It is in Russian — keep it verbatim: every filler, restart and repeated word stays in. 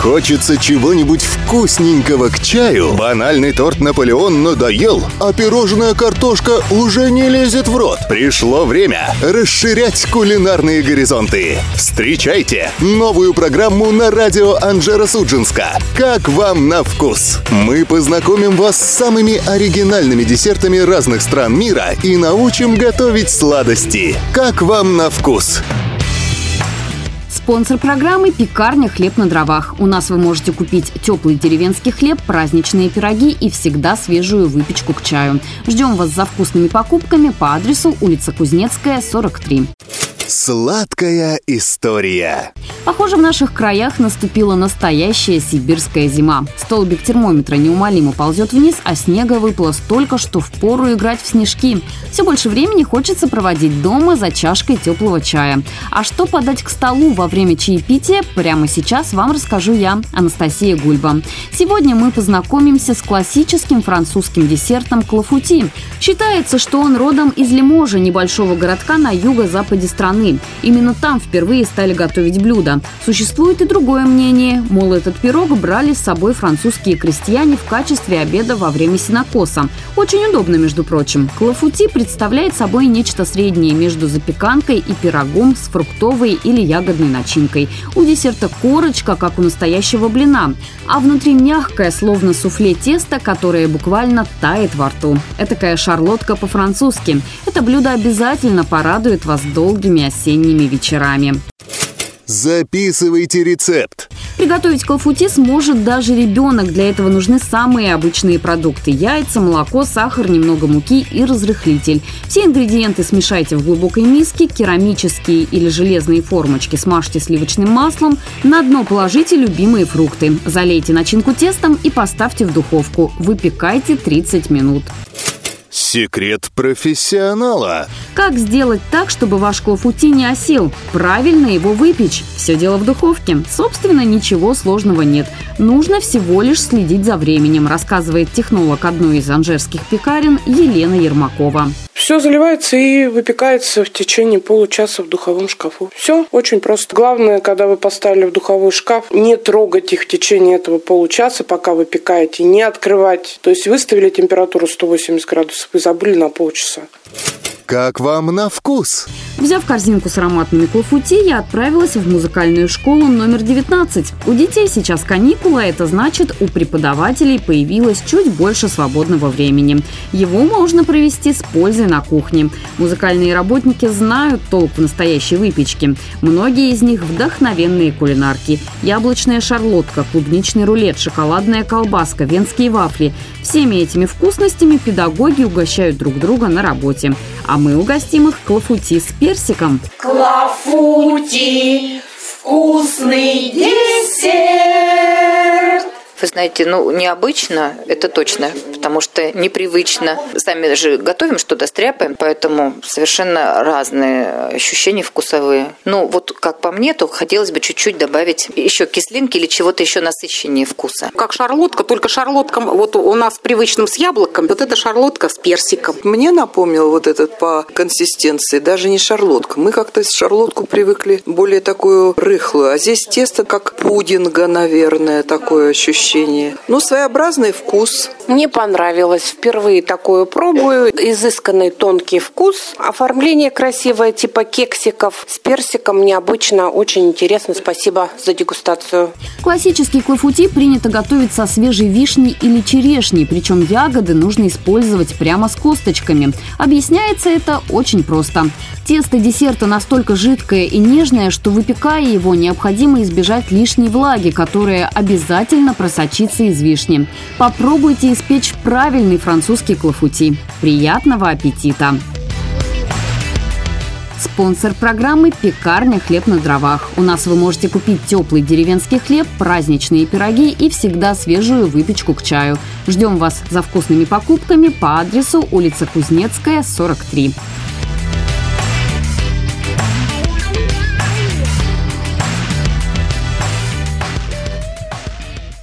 Хочется чего-нибудь вкусненького к чаю? Банальный торт «Наполеон» надоел, а пирожная картошка уже не лезет в рот. Пришло время расширять кулинарные горизонты. Встречайте новую программу на радио Анжеро Судженска «Как вам на вкус?». Мы познакомим вас с самыми оригинальными десертами разных стран мира и научим готовить сладости. Как вам на вкус? Спонсор программы – пекарня «Хлеб на дровах». У нас вы можете купить теплый деревенский хлеб, праздничные пироги и всегда свежую выпечку к чаю. Ждем вас за вкусными покупками по адресу улица Кузнецкая, сорок три. Сладкая история. Похоже, в наших краях наступила настоящая сибирская зима. Столбик термометра неумолимо ползет вниз, а снега выпало столько, что впору играть в снежки. Все больше времени хочется проводить дома за чашкой теплого чая. А что подать к столу во время чаепития, прямо сейчас вам расскажу я, Анастасия Гульба. Сегодня мы познакомимся с классическим французским десертом клафути. Считается, что он родом из Лиможа, небольшого городка на юго-западе страны. Именно там впервые стали готовить блюдо. Существует и другое мнение, мол, этот пирог брали с собой французские крестьяне в качестве обеда во время сенокоса. Очень удобно, между прочим. Клафути представляет собой нечто среднее между запеканкой и пирогом с фруктовой или ягодной начинкой. У десерта корочка, как у настоящего блина, а внутри мягкое, словно суфле тесто, которое буквально тает во рту. Этакая шарлотка по-французски. Это блюдо обязательно порадует вас долгими осенними вечерами. Записывайте рецепт. Приготовить клафути сможет даже ребенок. Для этого нужны самые обычные продукты: яйца, молоко, сахар, немного муки и разрыхлитель. Все ингредиенты смешайте в глубокой миске, керамические или железные формочки смажьте сливочным маслом, на дно положите любимые фрукты, залейте начинку тестом и поставьте в духовку. Выпекайте тридцать минут. Секрет профессионала. Как сделать так, чтобы ваш клафути не осел? Правильно его выпечь. Все дело в духовке. Собственно, ничего сложного нет. Нужно всего лишь следить за временем, рассказывает технолог одной из анжерских пекарен Елена Ермакова. Все заливается и выпекается в течение получаса в духовом шкафу. Все очень просто. Главное, когда вы поставили в духовой шкаф, не трогать их в течение этого получаса, пока выпекаете, не открывать. То есть выставили температуру сто восемьдесят градусов и забыли на полчаса. Как вам на вкус? Взяв корзинку с ароматными клафути, я отправилась в музыкальную школу номер девятнадцать. У детей сейчас каникулы, а это значит, у преподавателей появилось чуть больше свободного времени. Его можно провести с пользой на кухне. Музыкальные работники знают толк в настоящей выпечке. Многие из них вдохновенные кулинарки. Яблочная шарлотка, клубничный рулет, шоколадная колбаска, венские вафли. Всеми этими вкусностями педагоги угощают друг друга на работе. А мы угостим их клафути с персиком. Клафути – вкусный десерт. Вы знаете, ну, необычно, это точно, потому что непривычно. Сами же готовим что-то, стряпаем, поэтому совершенно разные ощущения вкусовые. Ну, вот как по мне, то хотелось бы чуть-чуть добавить еще кислинки или чего-то еще насыщеннее вкуса. Как шарлотка, только шарлотка, вот у нас привычным с яблоком, вот это шарлотка с персиком. Мне напомнил вот этот по консистенции, даже не шарлотка. Мы как-то шарлотку привыкли более такую рыхлую, а здесь тесто как пудинга, наверное, такое ощущение. Ну, своеобразный вкус. Мне понравилось. Впервые такое пробую. Изысканный тонкий вкус. Оформление красивое, типа кексиков. С персиком необычно. Очень интересно. Спасибо за дегустацию. Классический клафути принято готовить со свежей вишней или черешней. Причем ягоды нужно использовать прямо с косточками. Объясняется это очень просто. Тесто десерта настолько жидкое и нежное, что, выпекая его, необходимо избежать лишней влаги, которая обязательно просочится из вишни. Попробуйте испечь правильный французский клафути. Приятного аппетита! Спонсор программы – пекарня «Хлеб на дровах». У нас вы можете купить теплый деревенский хлеб, праздничные пироги и всегда свежую выпечку к чаю. Ждем вас за вкусными покупками по адресу улица Кузнецкая, сорок три.